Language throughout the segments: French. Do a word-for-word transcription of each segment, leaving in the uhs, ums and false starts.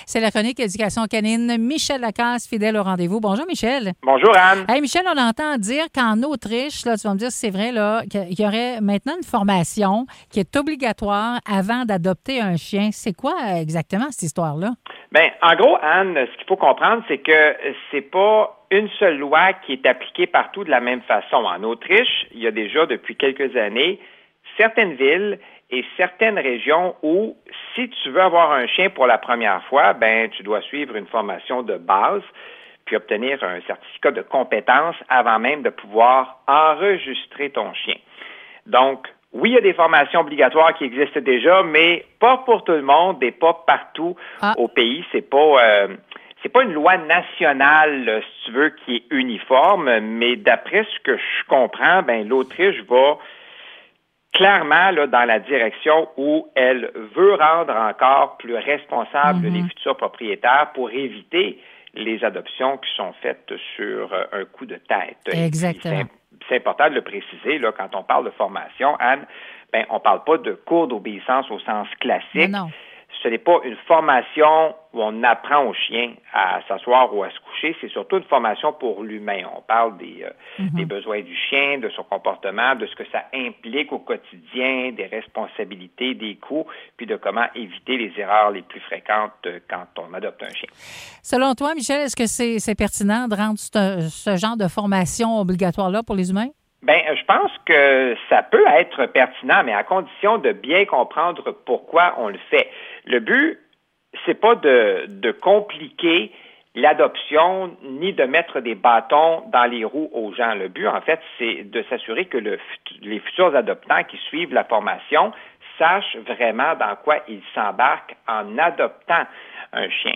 C'est la chronique éducation canine. Michel Lacasse, fidèle au rendez-vous. Bonjour, Michel. Bonjour, Anne. Hey, Michel, on entend dire qu'en Autriche, là, tu vas me dire si c'est vrai, là, qu'il y aurait maintenant une formation qui est obligatoire avant d'adopter un chien. C'est quoi exactement cette histoire-là? Bien, en gros, Anne, ce qu'il faut comprendre, c'est que c'est pas une seule loi qui est appliquée partout de la même façon. En Autriche, il y a déjà depuis quelques années certaines villes et certaines régions où, si tu veux avoir un chien pour la première fois, ben tu dois suivre une formation de base puis obtenir un certificat de compétence avant même de pouvoir enregistrer ton chien. Donc, oui, il y a des formations obligatoires qui existent déjà, mais pas pour tout le monde et pas partout ah. au pays. C'est pas euh, c'est pas une loi nationale, si tu veux, qui est uniforme, mais d'après ce que je comprends, ben l'Autriche va clairement là, dans la direction où elle veut rendre encore plus responsables mm-hmm. les futurs propriétaires pour éviter les adoptions qui sont faites sur un coup de tête. Exactement. C'est important de le préciser, là, quand on parle de formation, Anne, ben, on ne parle pas de cours d'obéissance au sens classique. Non, non. Ce n'est pas une formation où on apprend au chien à s'asseoir ou à se coucher, c'est surtout une formation pour l'humain. On parle des, euh, mm-hmm. des besoins du chien, de son comportement, de ce que ça implique au quotidien, des responsabilités, des coûts, puis de comment éviter les erreurs les plus fréquentes quand on adopte un chien. Selon toi, Michel, est-ce que c'est, c'est pertinent de rendre ce, ce genre de formation obligatoire-là pour les humains? Bien, je pense que ça peut être pertinent, mais à condition de bien comprendre pourquoi on le fait. Le but, c'est pas de, de compliquer l'adoption ni de mettre des bâtons dans les roues aux gens. Le but, en fait, c'est de s'assurer que le, les futurs adoptants qui suivent la formation sachent vraiment dans quoi ils s'embarquent en adoptant un chien.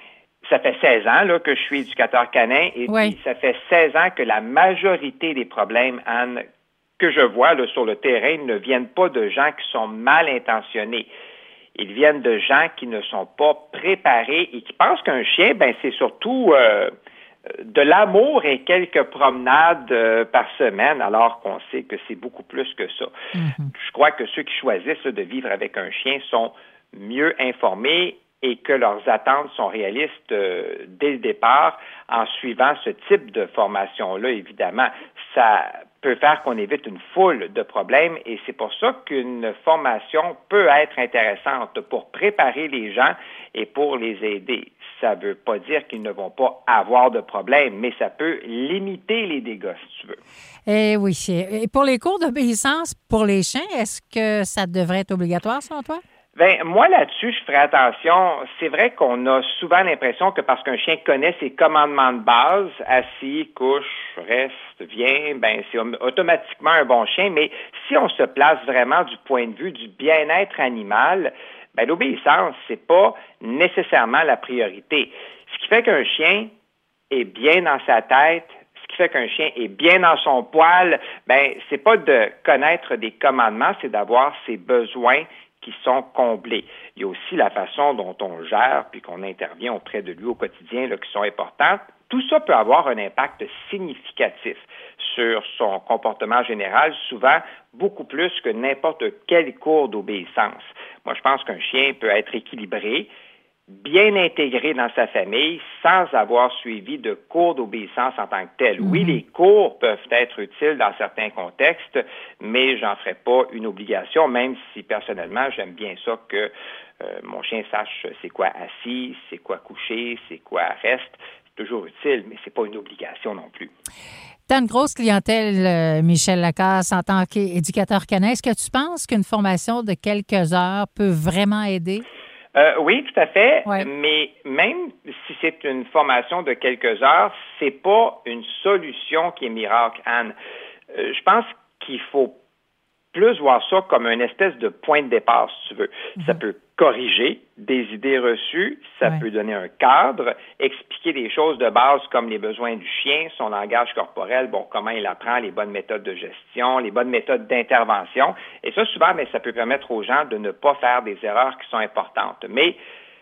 Ça fait seize ans là, que je suis éducateur canin et oui. puis ça fait seize ans que la majorité des problèmes, Anne, que je vois là, sur le terrain ne viennent pas de gens qui sont mal intentionnés. Ils viennent de gens qui ne sont pas préparés et qui pensent qu'un chien, ben c'est surtout euh, de l'amour et quelques promenades euh, par semaine, alors qu'on sait que c'est beaucoup plus que ça. Mm-hmm. Je crois que ceux qui choisissent là, de vivre avec un chien sont mieux informés et que leurs attentes sont réalistes euh, dès le départ en suivant ce type de formation-là, évidemment. Ça peut faire qu'on évite une foule de problèmes et c'est pour ça qu'une formation peut être intéressante pour préparer les gens et pour les aider. Ça ne veut pas dire qu'ils ne vont pas avoir de problèmes, mais ça peut limiter les dégâts, si tu veux. Eh oui. Et pour les cours d'obéissance pour les chiens, est-ce que ça devrait être obligatoire, selon toi? Ben moi là-dessus, je ferai attention. C'est vrai qu'on a souvent l'impression que parce qu'un chien connaît ses commandements de base, assis, couche, reste, vient, ben c'est automatiquement un bon chien. Mais si on se place vraiment du point de vue du bien-être animal, ben l'obéissance, c'est pas nécessairement la priorité. Ce qui fait qu'un chien est bien dans sa tête, ce qui fait qu'un chien est bien dans son poil, ben c'est pas de connaître des commandements, c'est d'avoir ses besoins qui sont comblés. Il y a aussi la façon dont on gère puis qu'on intervient auprès de lui au quotidien là, qui sont importantes. Tout ça peut avoir un impact significatif sur son comportement général, souvent beaucoup plus que n'importe quel cours d'obéissance. Moi, je pense qu'un chien peut être équilibré, bien intégré dans sa famille, sans avoir suivi de cours d'obéissance en tant que tel. Mm-hmm. Oui, les cours peuvent être utiles dans certains contextes, mais j'en ferai pas une obligation, même si personnellement, j'aime bien ça que euh, mon chien sache c'est quoi assis, c'est quoi couché, c'est quoi reste. C'est toujours utile, mais c'est pas une obligation non plus. Tu as une grosse clientèle, euh, Michel Lacasse, en tant qu'éducateur canin. Est-ce que tu penses qu'une formation de quelques heures peut vraiment aider? Euh, oui, tout à fait, ouais. mais même si c'est une formation de quelques heures, c'est pas une solution qui est miracle, Anne. Euh, je pense qu'il faut plus voir ça comme une espèce de point de départ, si tu veux. Mm-hmm. Ça peut corriger des idées reçues, ça ouais. peut donner un cadre, expliquer des choses de base comme les besoins du chien, son langage corporel, bon, comment il apprend, les bonnes méthodes de gestion, les bonnes méthodes d'intervention. Et ça, souvent, mais ça peut permettre aux gens de ne pas faire des erreurs qui sont importantes. Mais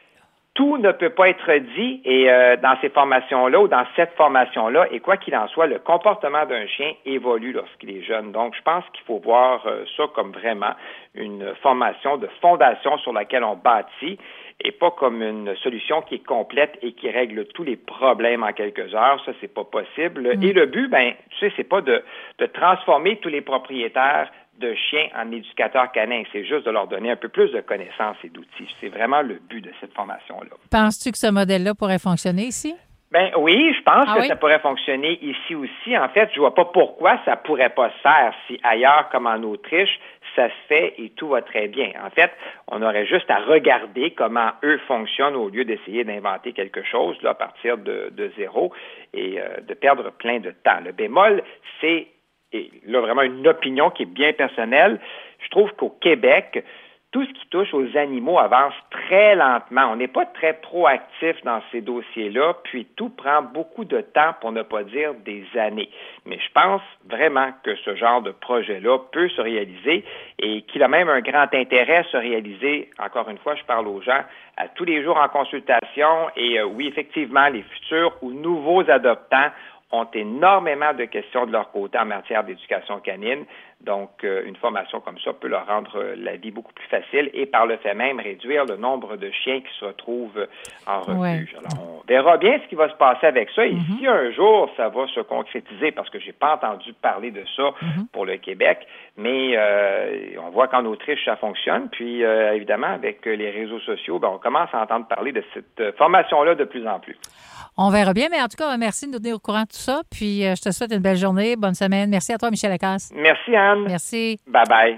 tout ne peut pas être dit et euh, dans ces formations-là ou dans cette formation-là, et quoi qu'il en soit, le comportement d'un chien évolue lorsqu'il est jeune. Donc, je pense qu'il faut voir euh, ça comme vraiment une formation de fondation sur laquelle on bâtit et pas comme une solution qui est complète et qui règle tous les problèmes en quelques heures. Ça, c'est pas possible. Mm. Et le but, ben, tu sais, c'est pas de, de transformer tous les propriétaires de chiens en éducateurs canins. C'est juste de leur donner un peu plus de connaissances et d'outils. C'est vraiment le but de cette formation-là. Penses-tu que ce modèle-là pourrait fonctionner ici? Ben oui, je pense ah que oui? ça pourrait fonctionner ici aussi. En fait, je vois pas pourquoi ça pourrait pas se faire si ailleurs, comme en Autriche, ça se fait et tout va très bien. En fait, on aurait juste à regarder comment eux fonctionnent au lieu d'essayer d'inventer quelque chose là, à partir de, de zéro et euh, de perdre plein de temps. Le bémol, c'est, et là vraiment une opinion qui est bien personnelle, je trouve qu'au Québec, tout ce qui touche aux animaux avance très lentement. On n'est pas très proactif dans ces dossiers-là, puis tout prend beaucoup de temps, pour ne pas dire des années. Mais je pense vraiment que ce genre de projet-là peut se réaliser et qu'il a même un grand intérêt à se réaliser. Encore une fois, je parle aux gens à tous les jours en consultation et euh, oui, effectivement, les futurs ou nouveaux adoptants ont énormément de questions de leur côté en matière d'éducation canine. Donc, euh, une formation comme ça peut leur rendre euh, la vie beaucoup plus facile et par le fait même réduire le nombre de chiens qui se retrouvent en refuge. Ouais. Alors, on verra bien ce qui va se passer avec ça. Et mm-hmm. si un jour, ça va se concrétiser, parce que j'ai pas entendu parler de ça mm-hmm. pour le Québec, mais euh, on voit qu'en Autriche, ça fonctionne. Puis, euh, évidemment, avec les réseaux sociaux, ben, on commence à entendre parler de cette formation-là de plus en plus. On verra bien, mais en tout cas, merci de nous tenir au courant de tout ça. Puis, euh, je te souhaite une belle journée, bonne semaine. Merci à toi, Michel Lacasse. Merci, Anne. Merci. Bye-bye.